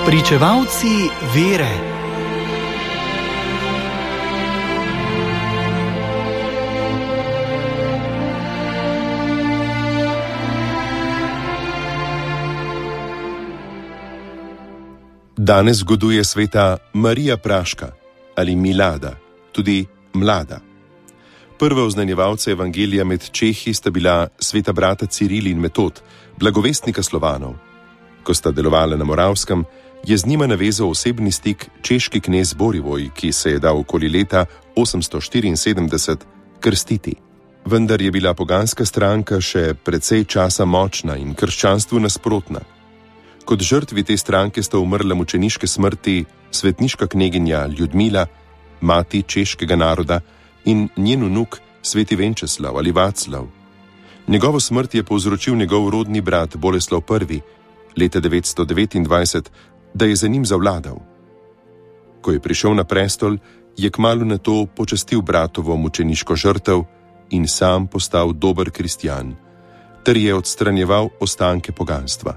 Pričevalci vere. Danes zgoduje sveta Marija Praška ali Milada, tudi Mlada. Prva oznanjevalca evangelija med Čehi sta bila sveta brata Ciril in Metod, blagovestnika Slovanov. Ko sta delovala na Moravskem, je z njima navezal osebni stik češki knez Borivoj, ki se je dal okoli leta 874 krstiti. Vendar je bila poganska stranka še precej časa močna in krščanstvu nasprotna. Kot žrtvi te stranke sta umrla mučeniške smrti svetniška kneginja Ljudmila, mati češkega naroda, in njen vnuk sveti Venčeslav ali Vaclav. Njegovo smrt je povzročil njegov rodni brat Boleslav I. leta 929, da je za njim zavladal. Ko je prišel na prestol, je kmalu na to počastil bratovo mučeniško žrtev in sam postal dober kristjan, ter je odstranjeval ostanke poganstva.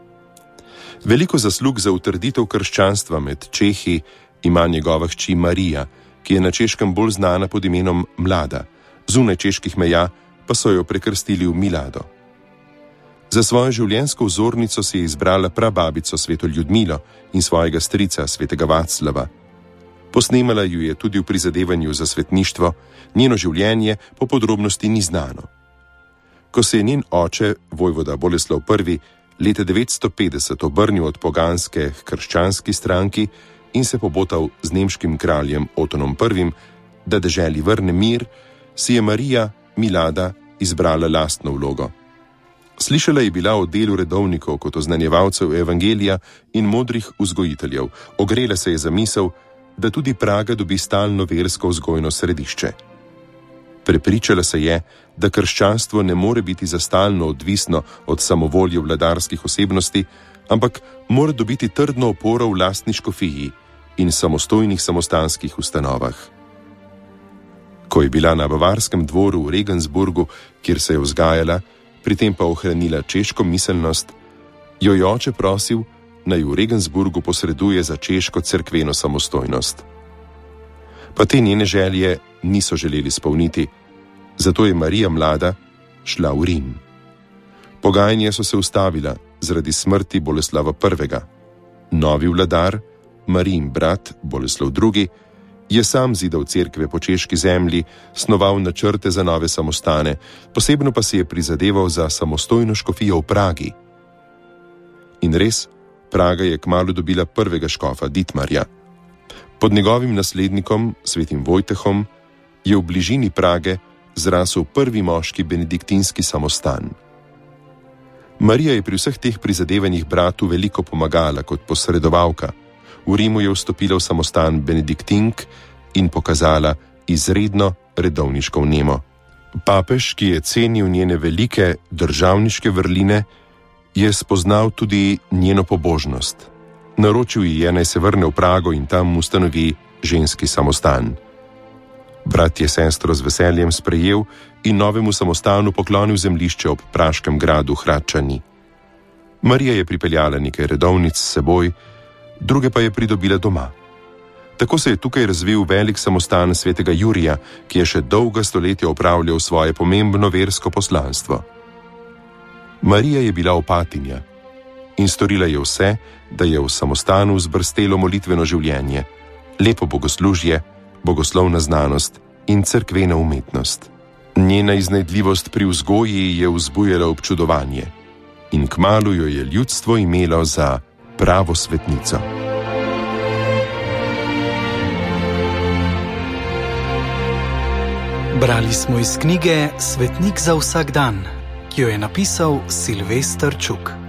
Veliko zaslug za utrditev krščanstva med Čehi ima njegova hči Marija, ki je na Češkem bolj znana pod imenom Mlada, zunaj čeških meja pa so jo prekrstili v Milado. Za svojo življenjsko vzornico si je izbrala prababico sveto Ljudmilo in svojega strica svetega Vaclava. Posnemala ju je tudi v prizadevanju za svetništvo, njeno življenje po podrobnosti ni znano. Ko se je njen oče, vojvoda Boleslav I., leta 950 obrnil od poganske k krščanski stranki in se pobotal z nemškim kraljem Otonom I., da deželi vrne mir, si je Marija, Milada, izbrala lastno vlogo. Slišala je bila o delu redovnikov kot oznanjevalcev evangelija in modrih vzgojiteljev, ogrela se je za misel, da tudi Praga dobi stalno versko vzgojno središče. Prepričala se je, da krščanstvo ne more biti za stalno odvisno od samovolje vladarskih osebnosti, ampak mora dobiti trdno oporo v lastni škofiji in samostojnih samostanskih ustanovah. Ko je bila na bavarskem dvoru v Regensburgu, kjer se je vzgajala, pri tem pa ohranila češko miselnost, jo je oče prosil, naj v Regensburgu posreduje za češko cerkveno samostojnost. Pa te njene želje niso želeli spolniti, zato je Marija Mlada šla v Rim. Pogajanja so se ustavila zaradi smrti Boleslava I. Novi vladar, Marijin brat Boleslav II., je sam zidal cerkve po češki zemlji, snoval načrte za nove samostane, posebno pa si je prizadeval za samostojno škofijo v Pragi. In res, Praga je kmalu dobila prvega škofa Ditmarja. Pod njegovim naslednikom, svetim Vojtehom, je v bližini Prage zrasel prvi moški benediktinski samostan. Marija je pri vseh teh prizadevanjih bratu veliko pomagala kot posredovalka. V Rimu je vstopila v samostan benediktink in pokazala izredno redovniško vnemo. Papež, ki je cenil njene velike državniške vrline, je spoznal tudi njeno pobožnost. Naročil ji je, naj se vrne v Prago in tam ustanovi ženski samostan. Brat je sestro z veseljem sprejel in novemu samostanu poklonil zemljišče ob praškem gradu Hradčani. Marija je pripeljala nekaj redovnic s seboj, druge pa je pridobila doma. Tako se je tukaj razvil velik samostan svetega Jurija, ki je še dolga stoletja opravljal svoje pomembno versko poslanstvo. Marija je bila opatinja in storila je vse, da je v samostanu zbrstelo molitveno življenje, lepo bogoslužje, bogoslovna znanost in cerkvena umetnost. Njena iznajdljivost pri vzgoji je vzbujala občudovanje in kmalu jo je ljudstvo imelo za pravo svetnico. Brali smo iz knjige Svetnik za vsak dan, ki jo je napisal Silvester Čuk.